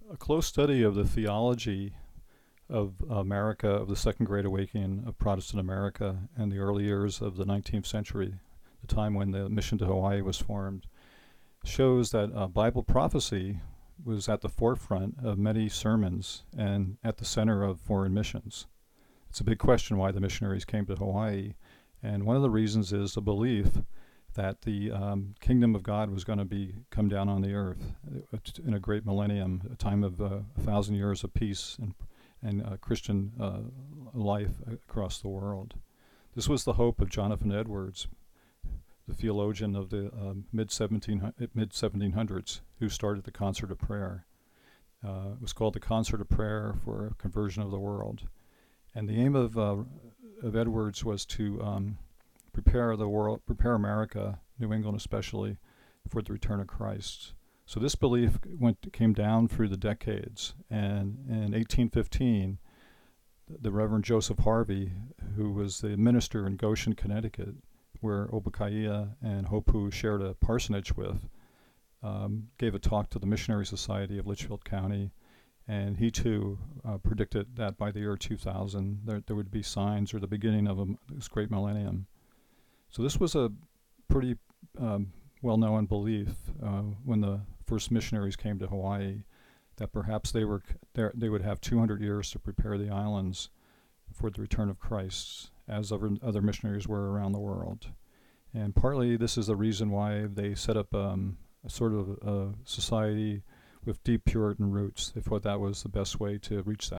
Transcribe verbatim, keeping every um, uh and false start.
a close study of the theology of America, of the Second Great Awakening of Protestant America and the early years of the nineteenth century, the time when the mission to Hawaii was formed, shows that uh, Bible prophecy was at the forefront of many sermons and at the center of foreign missions. It's a big question why the missionaries came to Hawaii, and one of the reasons is the belief that the um, kingdom of God was going to be come down on the earth in a great millennium, a time of uh, a thousand years of peace and and uh, Christian uh, life across the world. This was the hope of Jonathan Edwards, the theologian of the um, mid seventeen hundreds, who started the Concert of Prayer. Uh, it was called the Concert of Prayer for Conversion of the World, and the aim of uh, of Edwards was to um, prepare the world, prepare America, New England especially, for the return of Christ. So this belief went came down through the decades, and in eighteen fifteen, the Reverend Joseph Harvey, who was the minister in Goshen, Connecticut, where Obakaya and Hopu shared a parsonage with, um, gave a talk to the Missionary Society of Litchfield County, and he too uh, predicted that by the year two thousand there, there would be signs or the beginning of a, this great millennium. So this was a pretty um, well-known belief uh, when the first missionaries came to Hawaii, that perhaps they were there, they would have two hundred years to prepare the islands for the return of Christ, as other, other missionaries were around the world. And partly this is the reason why they set up um, a sort of a society with deep Puritan roots. They thought that was the best way to reach that.